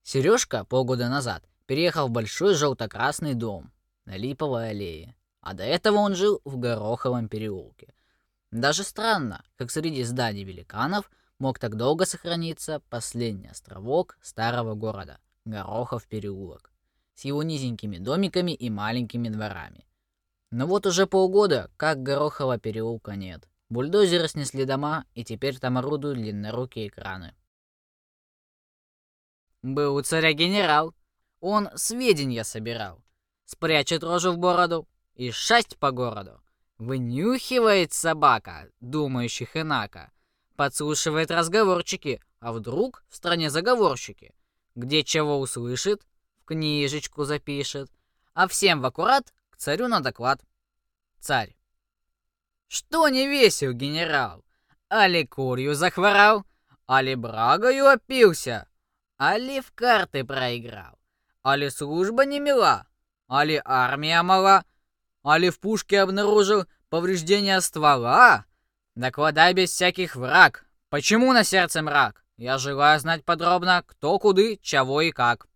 Сережка полгода назад переехал в большой желто-красный дом на Липовой аллее, а до этого он жил в Гороховом переулке. Даже странно, как среди зданий великанов мог так долго сохраниться последний островок старого города — Горохов переулок, с его низенькими домиками и маленькими дворами. Но вот уже полгода, как Горохова переулка нет. Бульдозеры снесли дома, и теперь там орудуют длиннорукие краны. Был у царя генерал. Он сведения собирал. Спрячет рожу в бороду и шасть по городу. Вынюхивает собака, думающих инако. Подслушивает разговорчики, а вдруг в стране заговорщики. Где чего услышит, в книжечку запишет. А всем в аккурат к царю на доклад. Царь. Что не весел, генерал? Али курью захворал, али брагою опился, али в карты проиграл, али служба не мила, али армия мала, али в пушке обнаружил повреждения ствола? Докладай без всяких враг. Почему на сердце мрак? Я желаю знать подробно, кто, куды, чего и как.